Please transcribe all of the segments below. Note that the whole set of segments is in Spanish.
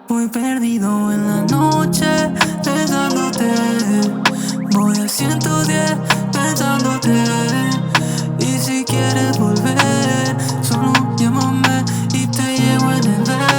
Voy perdido en la noche pensándote. Voy a 110 pensándote. Y si quieres volver, solo llámame y te llevo en el Benz.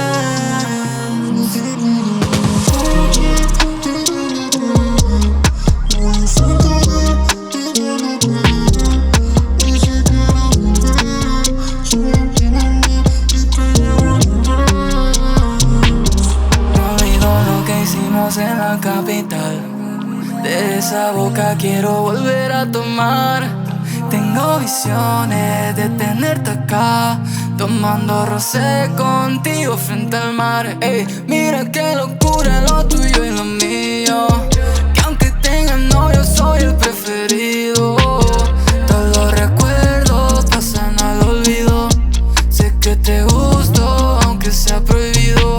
No olvido lo que hicimos en la capital. De esa boca quiero volver a tomar. Tengo visiones de tenerte acá, tomando rosé contigo frente al mar. Ey, mira qué locura lo tuyo y lo mío, que aunque tenga novio soy el preferido. Todos los recuerdos pasan al olvido. Sé que te gusto aunque sea prohibido.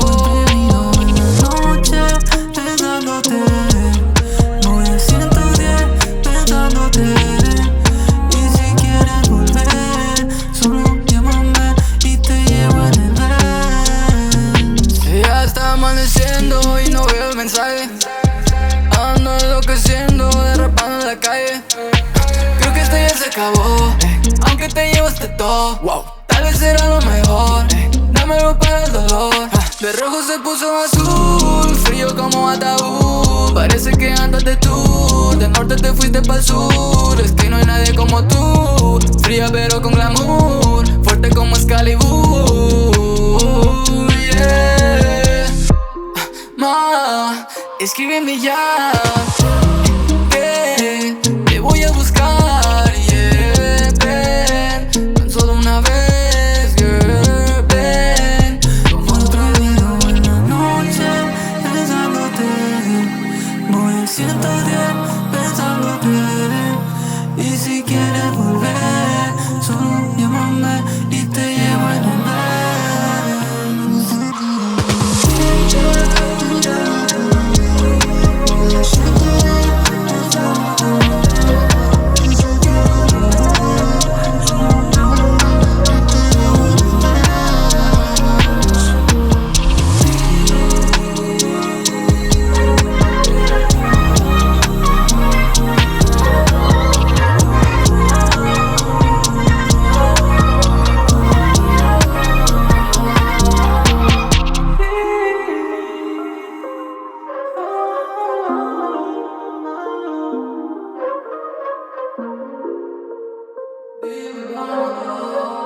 Amaneciendo y no veo el mensaje. Ando enloqueciendo, derrapando en la calle. Creo que esto ya se acabó, aunque te llevaste todo. Tal vez será lo mejor, dámelo para el dolor. De rojo se puso azul, frío como ataúd. Parece que andas de tour, del norte te fuiste pa'l sur. Es que no hay nadie como tú, fría pero con glamour, fuerte como Excalibur. Escríbeme ya, que te voy a buscar, yeah, ven, tan solo una vez, girl, ven. Como otro video en la noche, pensándote. Voy a 110 pensándote. Y si quieres volver, solo llámame y te llevo en el Benz. Viva.